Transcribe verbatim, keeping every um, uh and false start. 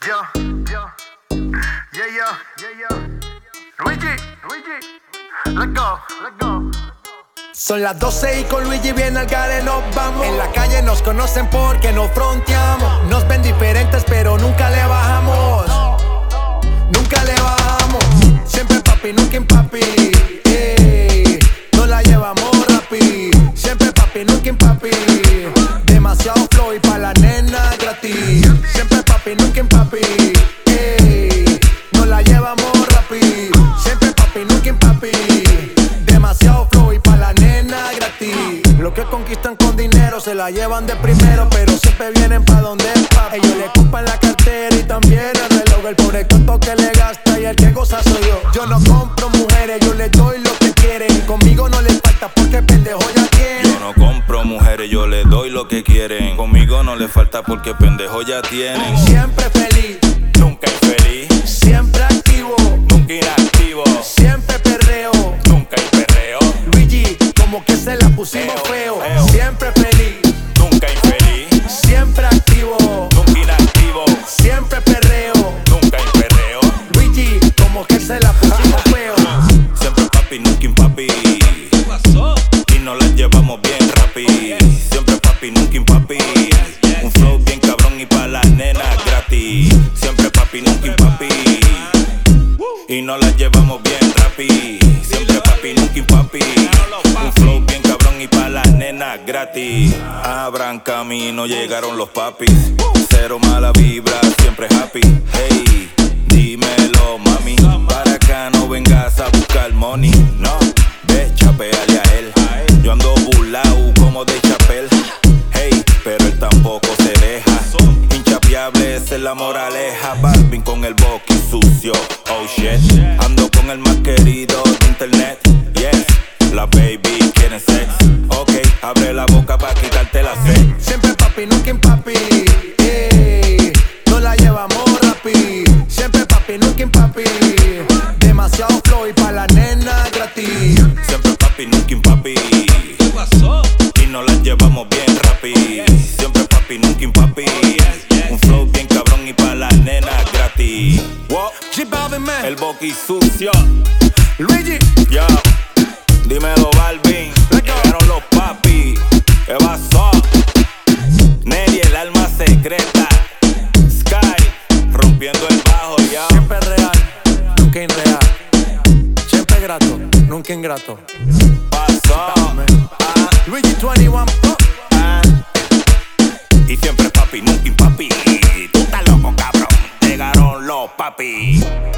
Yo, yo, yeah, yeah, yeah, yeah. Luigi, Luigi, let's go, let's go. Son las doce y con Luigi bien al gare nos vamos. En la calle nos conocen porque nos fronteamos. Nos ven diferentes pero nunca le bajamos. Nunca le bajamos. Siempre papi, nunca papi. Ey, no la llevamos rapi. Siempre papi, nunca papi. Demasiado flow y pa' la nena gratis. Siempre papi, nunca papi. Ey, no la llevamos rapi. Siempre papi, nunca papi. Demasiado flow y pa' la nena gratis. Lo que conquistan con dinero se la llevan de primero, pero siempre vienen pa' donde es papi. Ellos le ocupan la cartera y también el reloj. El pobre tonto que le gasta y el que goza soy yo. Yo no compro mujeres, yo les doy lo que quieren. Conmigo no les falta porque pendejo ya tienen. Yo no compro mujeres, yo les doy lo que quieren. Conmigo no les falta porque pendejo ya tienen. Siempre feliz, Nunca infeliz, siempre activo, nunca inactivo. siempre perreo. Nunca hay perreo, Luigi, como que se la pusimos Eo, feo. eo. Siempre feliz, nunca infeliz, siempre activo, nunca inactivo. siempre perreo. Nunca hay perreo, Luigi, como que se la pusimos feo. siempre papi, nunca impapi. ¿Qué pasó? Y nos las llevamos bien rapi. Siempre papi, nunca impapi. Un flow bien cabrón y pa' las nenas gratis. Siempre papi, nunca impapi. Y nos las llevamos bien rapi. Siempre papi, nunca impapi. Un flow bien cabrón y pa' las nenas gratis. Abran camino, llegaron los papis. Cero mala vibra, siempre happy. Hey, dímelo mami. Para acá no vengas a buscar money. No, ve, chapeale a él. Yo ando burlao como de chapel. Hey, pero él tampoco se deja. Inchapeable, esa es la moraleja. Balvin con el boqui sucio. Oh shit, ando con el más querido de internet. Yes, la baby quieren sex. Ok, abre la boca pa' quitarte la sed. Siempre papi, nunca papi. Ey, no la llevamos rapi. Siempre papi, nunca papi. Demasiado flow y pa' la nena gratis. Siempre papi, nunca papi. ¿Qué pasó? Y nos las llevamos bien rapi. Siempre papi, nunca papi. Un flow bien cabrón y pa' las nenas gratis. Wow, G Balvin, man. el boqui sucio. Luigi, Yo, dímelo Balvin. Llegaron los papi. ¿Qué pasó? Nelly, el alma secreta. Sky, rompiendo el bajo, yo. siempre real, nunca irreal. Siempre grato, nunca ingrato. Pasó. Ah, Luigi veintiuno, oh. ah. Y siempre papi, nunca papi. Tú estás loco, cabrón. Llegaron los papi.